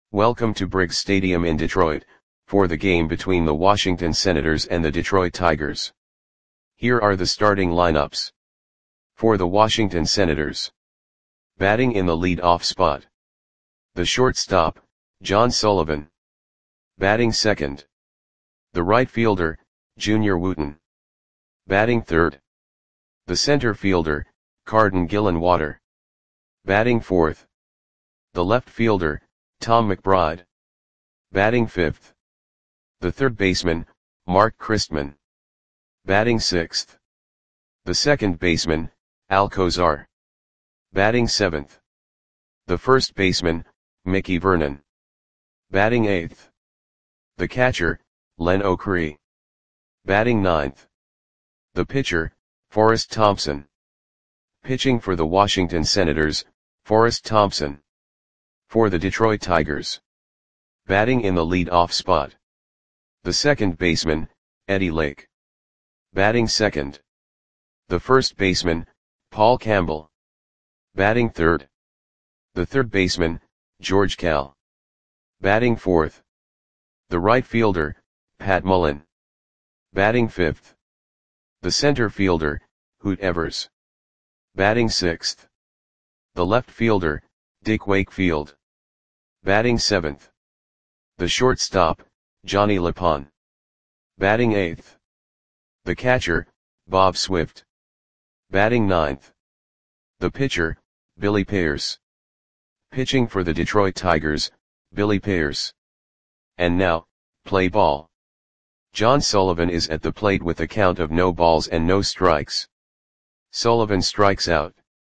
Welcome to Briggs Stadium in Detroit, for the game between the Washington Senators and the Detroit Tigers. Here are the starting lineups. For the Washington Senators. Batting in the lead-off spot. The shortstop, John Sullivan. Batting second. The right fielder, Junior Wooten. Batting third. The center fielder, Carden Gillenwater. Batting fourth. The left fielder, Tom McBride. Batting fifth. The third baseman, Mark Christman. Batting sixth. The second baseman, Al Kozar. Batting seventh. The first baseman, Mickey Vernon. Batting eighth. The catcher, Len O'Cree. Batting ninth. The pitcher, Forrest Thompson. Pitching for the Washington Senators, Forrest Thompson. For the Detroit Tigers. Batting in the lead-off spot. The second baseman, Eddie Lake. Batting second. The first baseman, Paul Campbell. Batting third. The third baseman, George Kell. Batting fourth. The right fielder, Pat Mullen. Batting fifth. The center fielder, Hoot Evers. Batting sixth. The left fielder, Dick Wakefield. Batting seventh. The shortstop, Johnny LePon. Batting eighth. The catcher, Bob Swift. Batting ninth. The pitcher, Billy Pierce. Pitching for the Detroit Tigers, Billy Pierce. And now, play ball. John Sullivan is at the plate with a count of no balls and no strikes. Sullivan strikes out.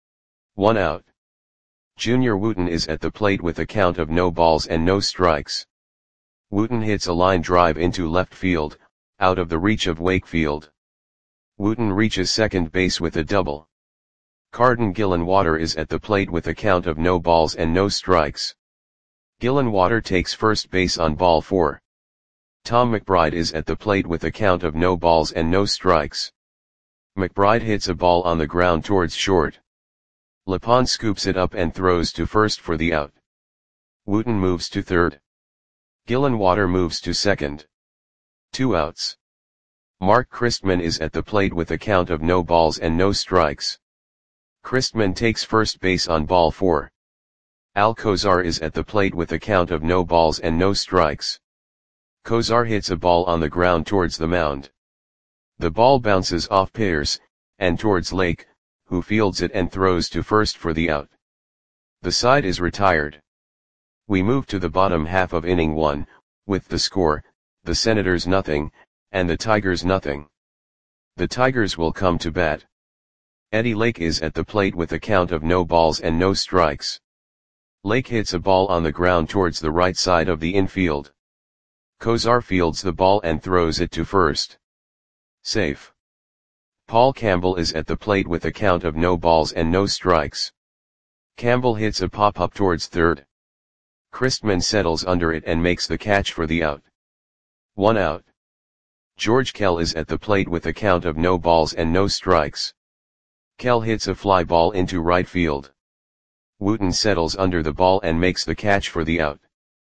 1 out. Junior Wooten is at the plate with a count of no balls and no strikes. Wooten hits a line drive into left field, out of the reach of Wakefield. Wooten reaches second base with a double. Carden Gillenwater is at the plate with a count of no balls and no strikes. Gillenwater takes first base on ball 4. Tom McBride is at the plate with a count of no balls and no strikes. McBride hits a ball on the ground towards short. LePon scoops it up and throws to first for the out. Wooten moves to third. Gillenwater moves to second. 2 outs. Mark Christman is at the plate with a count of no balls and no strikes. Christman takes first base on ball 4. Al Kozar is at the plate with a count of no balls and no strikes. Kozar hits a ball on the ground towards the mound. The ball bounces off Pierce, and towards Lake, who fields it and throws to first for the out. The side is retired. We move to the bottom half of inning 1, with the score, the Senators nothing, and the Tigers nothing. The Tigers will come to bat. Eddie Lake is at the plate with a count of no balls and no strikes. Lake hits a ball on the ground towards the right side of the infield. Kozar fields the ball and throws it to first. Safe. Paul Campbell is at the plate with a count of no balls and no strikes. Campbell hits a pop-up towards third. Christman settles under it and makes the catch for the out. 1 out. George Kell is at the plate with a count of no balls and no strikes. Kell hits a fly ball into right field. Wooten settles under the ball and makes the catch for the out.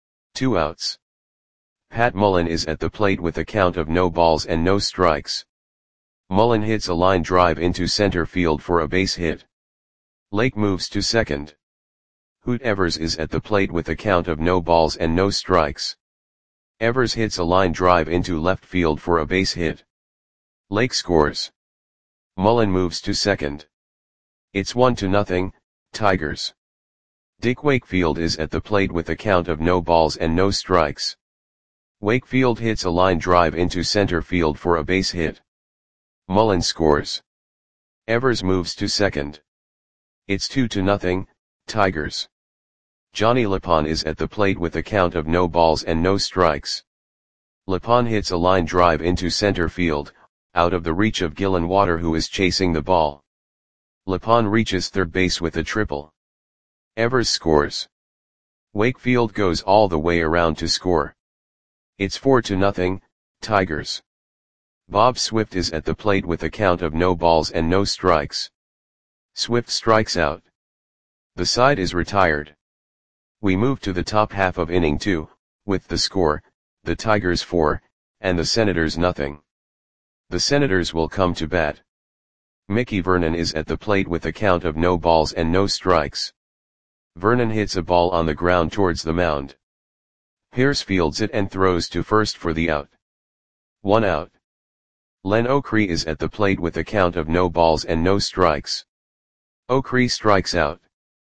2 outs. Pat Mullen is at the plate with a count of no balls and no strikes. Mullen hits a line drive into center field for a base hit. Lake moves to second. Hoot Evers is at the plate with a count of no balls and no strikes. Evers hits a line drive into left field for a base hit. Lake scores. Mullen moves to second. It's 1-0, Tigers. Dick Wakefield is at the plate with a count of no balls and no strikes. Wakefield hits a line drive into center field for a base hit. Mullen scores. Evers moves to second. It's 2-0, Tigers. Johnny LePon is at the plate with a count of no balls and no strikes. LePon hits a line drive into center field, out of the reach of Gillenwater, who is chasing the ball. LePon reaches third base with a triple. Evers scores. Wakefield goes all the way around to score. It's 4-0, Tigers. Bob Swift is at the plate with a count of no balls and no strikes. Swift strikes out. The side is retired. We move to the top half of inning 2, with the score, the Tigers 4, and the Senators nothing. The Senators will come to bat. Mickey Vernon is at the plate with a count of no balls and no strikes. Vernon hits a ball on the ground towards the mound. Pierce fields it and throws to first for the out. 1 out. Len O'Cree is at the plate with a count of no balls and no strikes. O'Cree strikes out.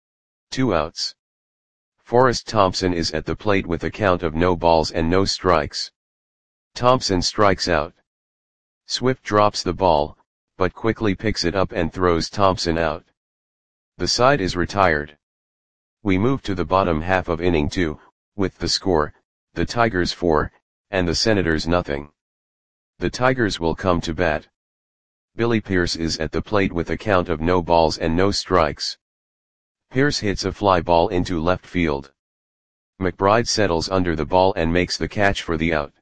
2 outs. Forrest Thompson is at the plate with a count of no balls and no strikes. Thompson strikes out. Swift drops the ball, but quickly picks it up and throws Thompson out. The side is retired. We move to the bottom half of inning 2, with the score, the Tigers 4, and the Senators nothing. The Tigers will come to bat. Billy Pierce is at the plate with a count of no balls and no strikes. Pierce hits a fly ball into left field. McBride settles under the ball and makes the catch for the out.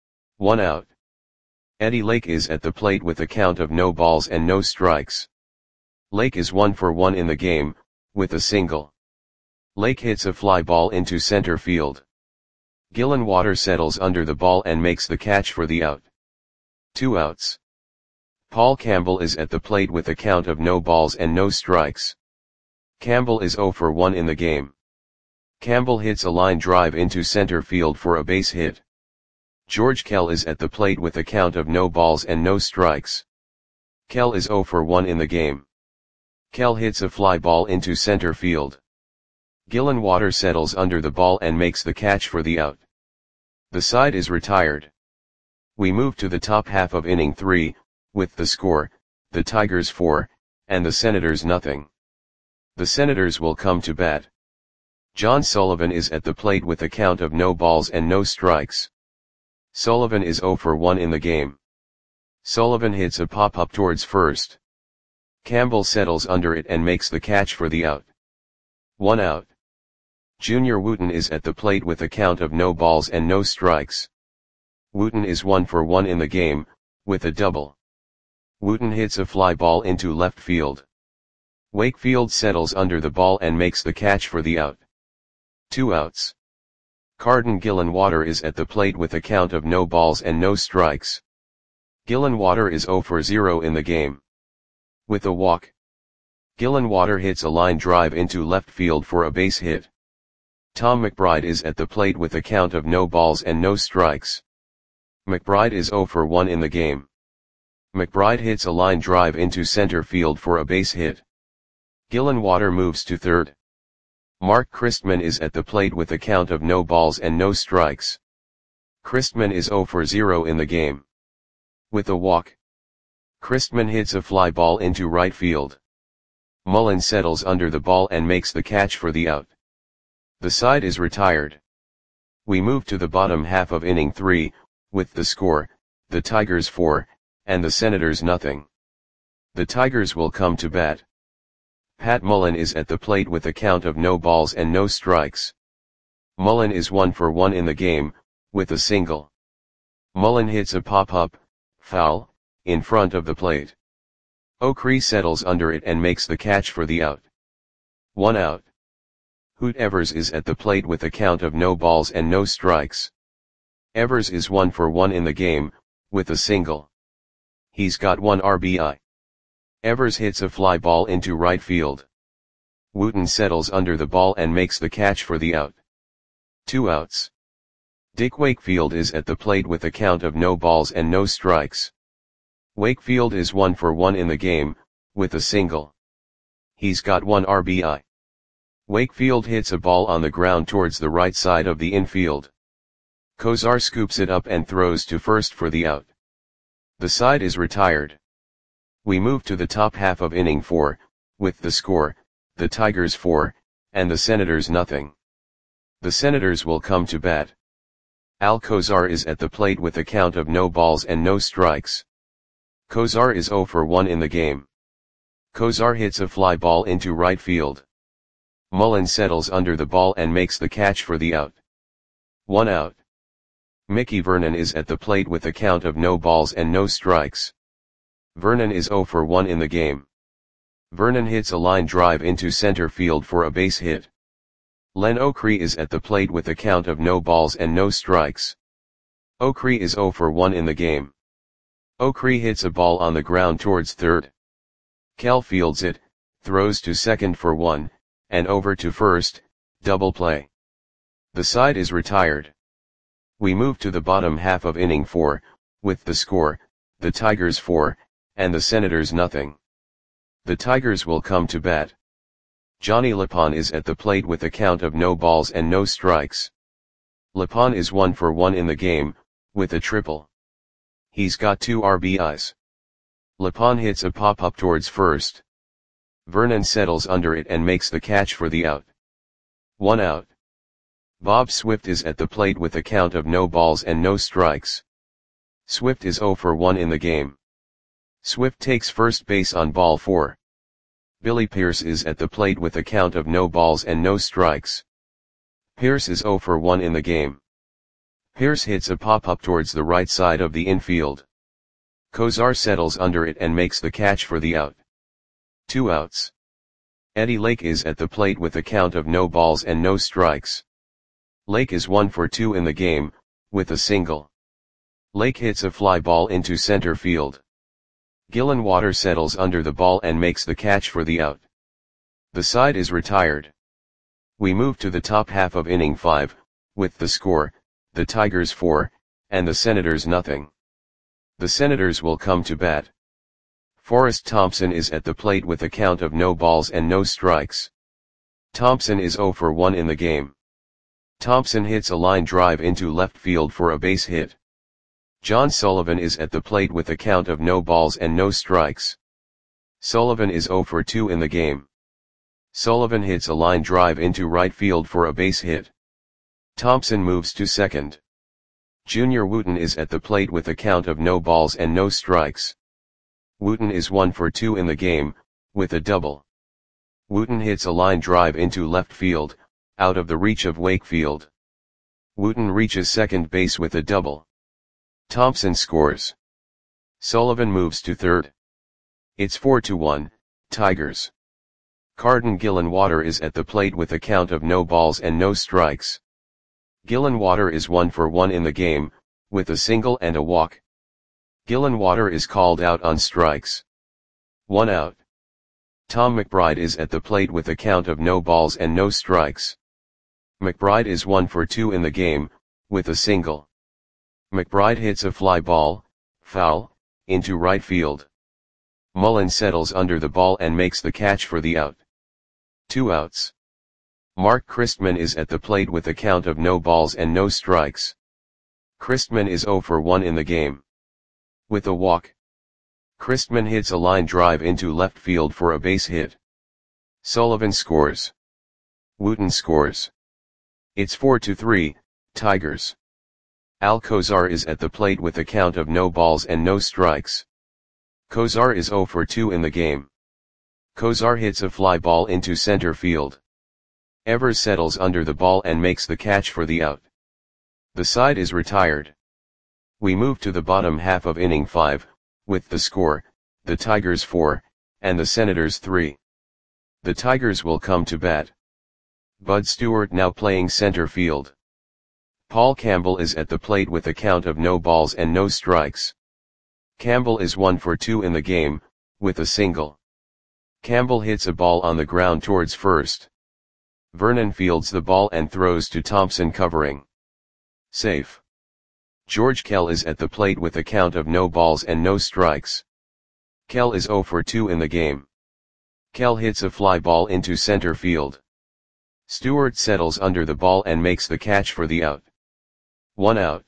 1 out. Eddie Lake is at the plate with a count of no balls and no strikes. Lake is 1 for 1 in the game, with a single. Lake hits a fly ball into center field. Gillenwater settles under the ball and makes the catch for the out. 2 outs. Paul Campbell is at the plate with a count of no balls and no strikes. Campbell is 0 for 1 in the game. Campbell hits a line drive into center field for a base hit. George Kell is at the plate with a count of no balls and no strikes. Kell is 0 for 1 in the game. Kell hits a fly ball into center field. Gillenwater settles under the ball and makes the catch for the out. The side is retired. We move to the top half of inning 3, with the score, the Tigers 4, and the Senators nothing. The Senators will come to bat. John Sullivan is at the plate with a count of no balls and no strikes. Sullivan is 0 for 1 in the game. Sullivan hits a pop-up towards first. Campbell settles under it and makes the catch for the out. 1 out. Junior Wooten is at the plate with a count of no balls and no strikes. Wooten is 1 for 1 in the game, with a double. Wooten hits a fly ball into left field. Wakefield settles under the ball and makes the catch for the out. 2 outs. Carden Gillenwater is at the plate with a count of no balls and no strikes. Gillenwater is 0 for 0 in the game. With a walk. Gillenwater hits a line drive into left field for a base hit. Tom McBride is at the plate with a count of no balls and no strikes. McBride is 0 for 1 in the game. McBride hits a line drive into center field for a base hit. Gillenwater moves to third. Mark Christman is at the plate with a count of no balls and no strikes. Christman is 0 for 0 in the game. With a walk. Christman hits a fly ball into right field. Mullen settles under the ball and makes the catch for the out. The side is retired. We move to the bottom half of inning 3, with the score, the Tigers 4, and the Senators nothing. The Tigers will come to bat. Pat Mullen is at the plate with a count of no balls and no strikes. Mullen is 1 for 1 in the game, with a single. Mullen hits a pop-up, foul, in front of the plate. O'Cree settles under it and makes the catch for the out. 1 out. Hoot Evers is at the plate with a count of no balls and no strikes. Evers is 1 for 1 in the game, with a single. He's got 1 RBI. Evers hits a fly ball into right field. Wooten settles under the ball and makes the catch for the out. 2 outs. Dick Wakefield is at the plate with a count of no balls and no strikes. Wakefield is 1 for 1 in the game, with a single. He's got 1 RBI. Wakefield hits a ball on the ground towards the right side of the infield. Kozar scoops it up and throws to first for the out. The side is retired. We move to the top half of inning 4, with the score, the Tigers 4, and the Senators nothing. The Senators will come to bat. Al Kozar is at the plate with a count of no balls and no strikes. Kozar is 0 for 1 in the game. Kozar hits a fly ball into right field. Mullen settles under the ball and makes the catch for the out. 1 out. Mickey Vernon is at the plate with a count of no balls and no strikes. Vernon is 0 for 1 in the game. Vernon hits a line drive into center field for a base hit. Len Ocree is at the plate with a count of no balls and no strikes. Ocree is 0 for 1 in the game. Ocree hits a ball on the ground towards third. Kell fields it, throws to second for 1, and over to first, double play. The side is retired. We move to the bottom half of inning 4, with the score, the Tigers 4, and the Senators nothing. The Tigers will come to bat. Johnny Lapon is at the plate with a count of no balls and no strikes. Lapon is 1 for 1 in the game, with a triple. He's got 2 RBIs. Lapon hits a pop-up towards first. Vernon settles under it and makes the catch for the out. 1 out. Bob Swift is at the plate with a count of no balls and no strikes. Swift is 0 for 1 in the game. Swift takes first base on ball 4. Billy Pierce is at the plate with a count of no balls and no strikes. Pierce is 0 for 1 in the game. Pierce hits a pop-up towards the right side of the infield. Kozar settles under it and makes the catch for the out. 2 outs. Eddie Lake is at the plate with a count of no balls and no strikes. Lake is 1 for 2 in the game, with a single. Lake hits a fly ball into center field. Gillenwater settles under the ball and makes the catch for the out. The side is retired. We move to the top half of inning 5, with the score, the Tigers 4, and the Senators nothing. The Senators will come to bat. Forrest Thompson is at the plate with a count of no balls and no strikes. Thompson is 0 for 1 in the game. Thompson hits a line drive into left field for a base hit. John Sullivan is at the plate with a count of no balls and no strikes. Sullivan is 0 for 2 in the game. Sullivan hits a line drive into right field for a base hit. Thompson moves to second. Junior Wooten is at the plate with a count of no balls and no strikes. Wooten is 1 for 2 in the game, with a double. Wooten hits a line drive into left field, out of the reach of Wakefield. Wooten reaches second base with a double. Thompson scores. Sullivan moves to third. It's 4-1, Tigers. Carden Gillenwater is at the plate with a count of no balls and no strikes. Gillenwater is 1 for 1 in the game, with a single and a walk. Gillenwater is called out on strikes. 1 out. Tom McBride is at the plate with a count of no balls and no strikes. McBride is 1 for 2 in the game, with a single. McBride hits a fly ball, foul, into right field. Mullen settles under the ball and makes the catch for the out. 2 outs. Mark Christman is at the plate with a count of no balls and no strikes. Christman is 0 for 1 in the game. With a walk. Christman hits a line drive into left field for a base hit. Sullivan scores. Wooten scores. It's 4-3, Tigers. Al Kozar is at the plate with a count of no balls and no strikes. Kozar is 0 for 2 in the game. Kozar hits a fly ball into center field. Evers settles under the ball and makes the catch for the out. The side is retired. We move to the bottom half of inning 5, with the score, the Tigers 4, and the Senators 3. The Tigers will come to bat. Bud Stewart now playing center field. Paul Campbell is at the plate with a count of no balls and no strikes. Campbell is 1 for 2 in the game, with a single. Campbell hits a ball on the ground towards first. Vernon fields the ball and throws to Thompson covering. Safe. George Kell is at the plate with a count of no balls and no strikes. Kell is 0 for 2 in the game. Kell hits a fly ball into center field. Stewart settles under the ball and makes the catch for the out. 1 out.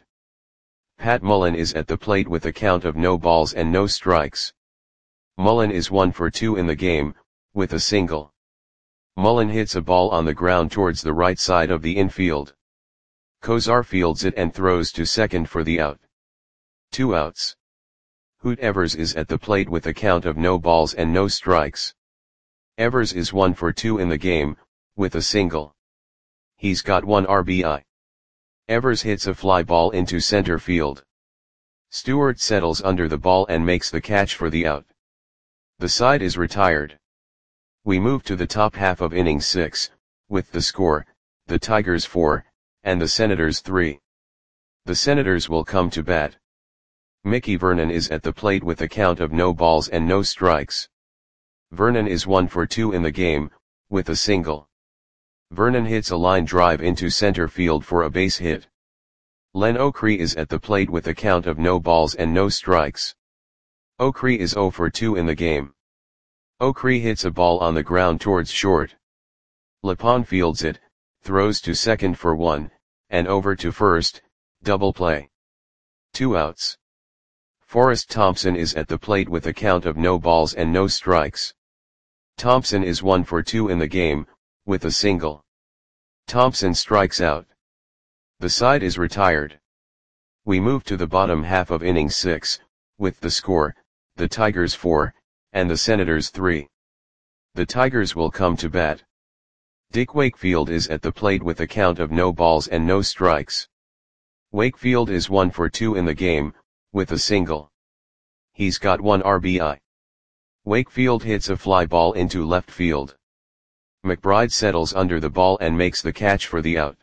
Pat Mullen is at the plate with a count of no balls and no strikes. Mullen is 1 for 2 in the game, with a single. Mullen hits a ball on the ground towards the right side of the infield. Kozar fields it and throws to second for the out. 2 outs. Hoot Evers is at the plate with a count of no balls and no strikes. Evers is 1 for 2 in the game, with a single. He's got 1 RBI. Evers hits a fly ball into center field. Stewart settles under the ball and makes the catch for the out. The side is retired. We move to the top half of inning 6, with the score, the Tigers 4, and the Senators 3. The Senators will come to bat. Mickey Vernon is at the plate with a count of no balls and no strikes. Vernon is 1 for 2 in the game, with a single. Vernon hits a line drive into center field for a base hit. Len Ocree is at the plate with a count of no balls and no strikes. Ocree is 0 for 2 in the game. Ocree hits a ball on the ground towards short. Lepond fields it, throws to second for 1, and over to first, double play. 2 outs. Forrest Thompson is at the plate with a count of no balls and no strikes. Thompson is 1 for 2 in the game, with a single. Thompson strikes out. The side is retired. We move to the bottom half of inning 6, with the score, the Tigers 4, and the Senators 3. The Tigers will come to bat. Dick Wakefield is at the plate with a count of no balls and no strikes. Wakefield is 1 for 2 in the game, with a single. He's got 1 RBI. Wakefield hits a fly ball into left field. McBride settles under the ball and makes the catch for the out.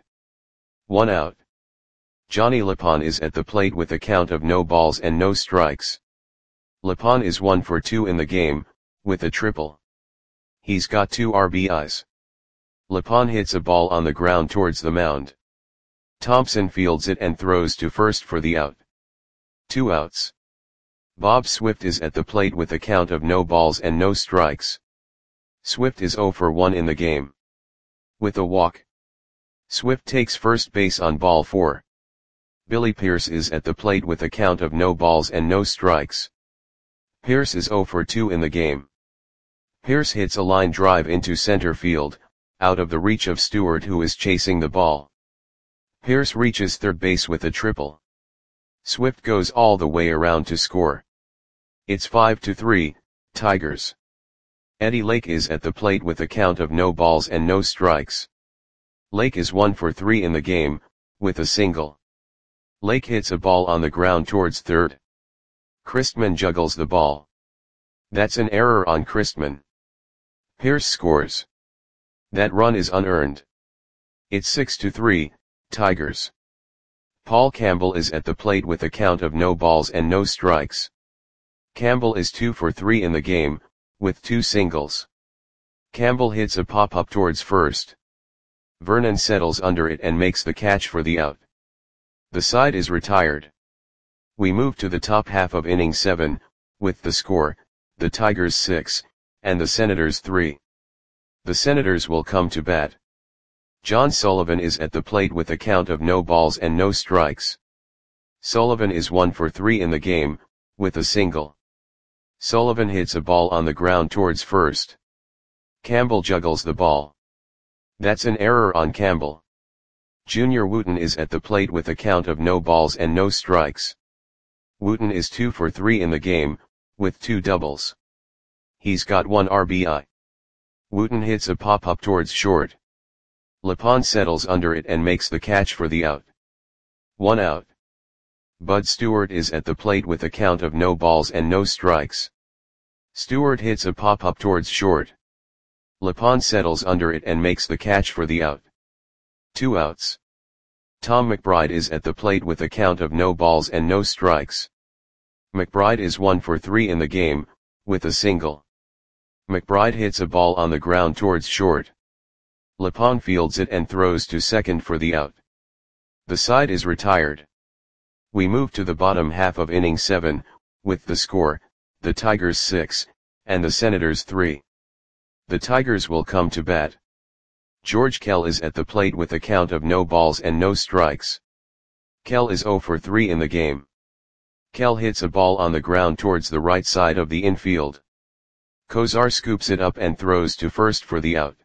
1 out. Johnny Lepond is at the plate with a count of no balls and no strikes. Lepond is 1 for 2 in the game, with a triple. He's got 2 RBIs. Lepond hits a ball on the ground towards the mound. Thompson fields it and throws to first for the out. 2 outs. Bob Swift is at the plate with a count of no balls and no strikes. Swift is 0 for 1 in the game. With a walk. Swift takes first base on ball 4. Billy Pierce is at the plate with a count of no balls and no strikes. Pierce is 0 for 2 in the game. Pierce hits a line drive into center field, out of the reach of Stewart, who is chasing the ball. Pierce reaches third base with a triple. Swift goes all the way around to score. It's 5-3, Tigers. Eddie Lake is at the plate with a count of no balls and no strikes. Lake is 1 for 3 in the game, with a single. Lake hits a ball on the ground towards third. Christman juggles the ball. That's an error on Christman. Pierce scores. That run is unearned. It's 6-3, Tigers. Paul Campbell is at the plate with a count of no balls and no strikes. Campbell is 2 for 3 in the game, with 2 singles. Campbell hits a pop-up towards first. Vernon settles under it and makes the catch for the out. The side is retired. We move to the top half of inning 7, with the score, the Tigers 6, and the Senators 3. The Senators will come to bat. John Sullivan is at the plate with a count of no balls and no strikes. Sullivan is 1 for 3 in the game, with a single. Sullivan hits a ball on the ground towards first. Campbell juggles the ball. That's an error on Campbell. Junior Wooten is at the plate with a count of no balls and no strikes. Wooten is 2 for 3 in the game, with 2 doubles. He's got 1 RBI. Wooten hits a pop-up towards short. Lepond settles under it and makes the catch for the out. 1 out. Bud Stewart is at the plate with a count of no balls and no strikes. Stewart hits a pop-up towards short. Lepond settles under it and makes the catch for the out. 2 outs. Tom McBride is at the plate with a count of no balls and no strikes. McBride is 1 for 3 in the game, with a single. McBride hits a ball on the ground towards short. Lepond fields it and throws to second for the out. The side is retired. We move to the bottom half of inning 7, with the score, the Tigers 6, and the Senators 3. The Tigers will come to bat. George Kell is at the plate with a count of no balls and no strikes. Kell is 0 for 3 in the game. Kell hits a ball on the ground towards the right side of the infield. Kozar scoops it up and throws to first for the out.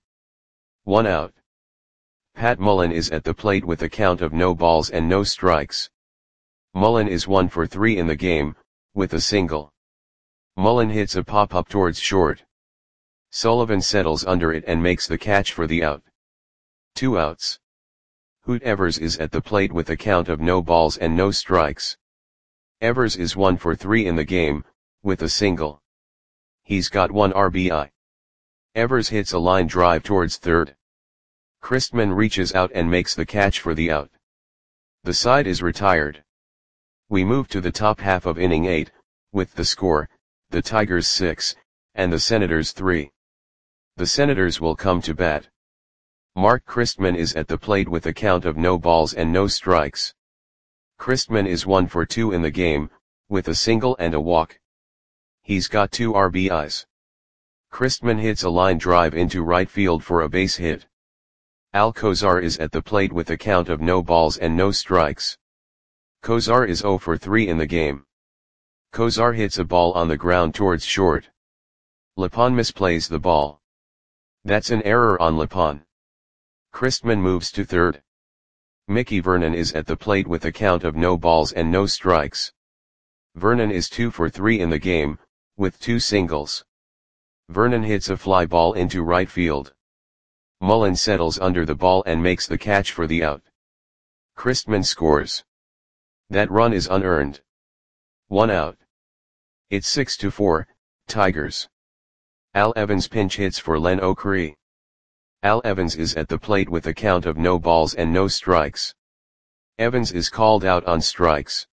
1 out. Pat Mullen is at the plate with a count of no balls and no strikes. Mullen is 1 for 3 in the game, with a single. Mullen hits a pop-up towards short. Sullivan settles under it and makes the catch for the out. 2 outs. Hoot Evers is at the plate with a count of no balls and no strikes. Evers is 1 for 3 in the game, with a single. He's got 1 RBI. Evers hits a line drive towards third. Christman reaches out and makes the catch for the out. The side is retired. We move to the top half of inning 8, with the score, the Tigers 6, and the Senators 3. The Senators will come to bat. Mark Christman is at the plate with a count of no balls and no strikes. Christman is 1 for 2 in the game, with a single and a walk. He's got 2 RBIs. Christman hits a line drive into right field for a base hit. Al Kozar is at the plate with a count of no balls and no strikes. Kozar is 0 for 3 in the game. Kozar hits a ball on the ground towards short. Lepon misplays the ball. That's an error on Lepon. Christman moves to third. Mickey Vernon is at the plate with a count of no balls and no strikes. Vernon is 2 for 3 in the game, with 2 singles. Vernon hits a fly ball into right field. Mullen settles under the ball and makes the catch for the out. Christman scores. That run is unearned. 1 out. It's 6-4, Tigers. Al Evans pinch hits for Len O'Cree. Al Evans is at the plate with a count of no balls and no strikes. Evans is called out on strikes.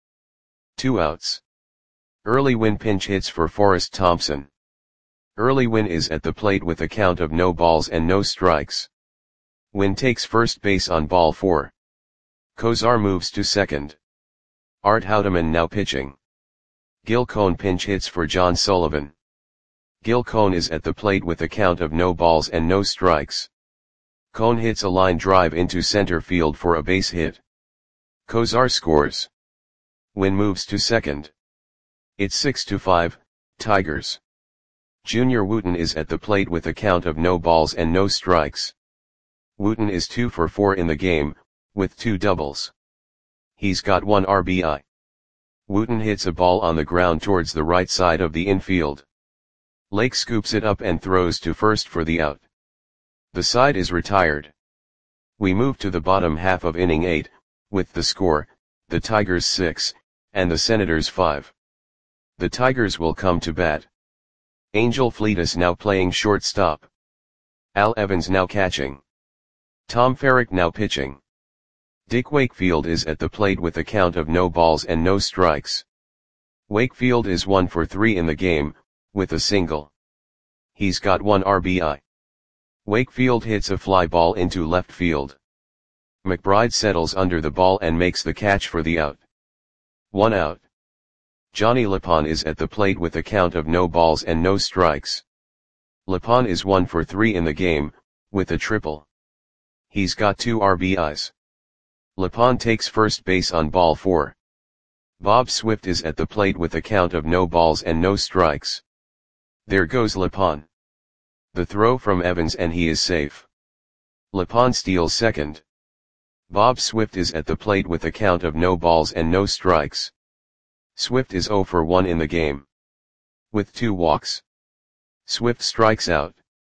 2 outs. Early Win pinch hits for Forrest Thompson. Early Win is at the plate with a count of no balls and no strikes. Win takes first base on ball 4. Kozar moves to second. Art Houdeman now pitching. Gil Cone pinch hits for John Sullivan. Gil Cone is at the plate with a count of no balls and no strikes. Cone hits a line drive into center field for a base hit. Kozar scores. Win moves to second. It's 6-5, Tigers. Junior Wooten is at the plate with a count of no balls and no strikes. Wooten is 2 for 4 in the game, with 2 doubles. He's got 1 RBI. Wooten hits a ball on the ground towards the right side of the infield. Lake scoops it up and throws to first for the out. The side is retired. We move to the bottom half of inning 8, with the score, the Tigers 6, and the Senators 5. The Tigers will come to bat. Angel Fleetus now playing shortstop. Al Evans now catching. Tom Farrick now pitching. Dick Wakefield is at the plate with a count of no balls and no strikes. Wakefield is 1 for 3 in the game, with a single. He's got 1 RBI. Wakefield hits a fly ball into left field. McBride settles under the ball and makes the catch for the out. 1 out. Johnny Lepon is at the plate with a count of no balls and no strikes. Lepon is 1 for 3 in the game, with a triple. He's got 2 RBIs. Lepon takes first base on ball 4. Bob Swift is at the plate with a count of no balls and no strikes. There goes Lepon. The throw from Evans and he is safe. Lepon steals second. Bob Swift is at the plate with a count of no balls and no strikes. Swift is 0 for 1 in the game. With 2 walks. Swift strikes out.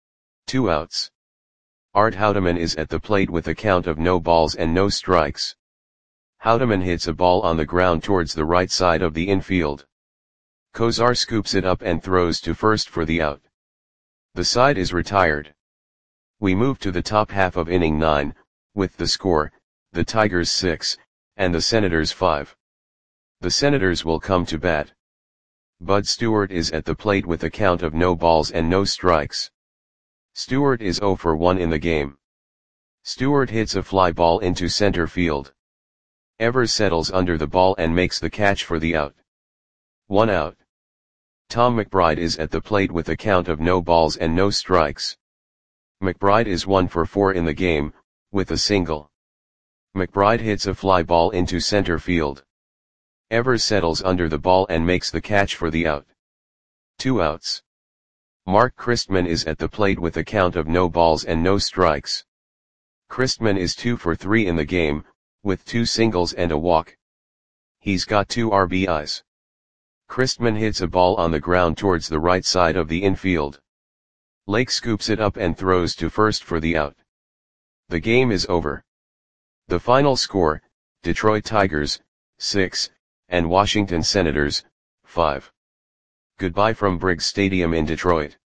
2 outs. Art Houdeman is at the plate with a count of no balls and no strikes. Houdeman hits a ball on the ground towards the right side of the infield. Kozar scoops it up and throws to first for the out. The side is retired. We move to the top half of inning 9, with the score, the Tigers 6, and the Senators 5. The Senators will come to bat. Bud Stewart is at the plate with a count of no balls and no strikes. Stewart is 0 for 1 in the game. Stewart hits a fly ball into center field. Evers settles under the ball and makes the catch for the out. 1 out. Tom McBride is at the plate with a count of no balls and no strikes. McBride is 1 for 4 in the game, with a single. McBride hits a fly ball into center field. Evers settles under the ball and makes the catch for the out. 2 outs. Mark Christman is at the plate with a count of no balls and no strikes. Christman is 2 for 3 in the game, with 2 singles and a walk. He's got 2 RBIs. Christman hits a ball on the ground towards the right side of the infield. Lake scoops it up and throws to first for the out. The game is over. The final score, Detroit Tigers, 6, and Washington Senators, 5. Goodbye from Briggs Stadium in Detroit.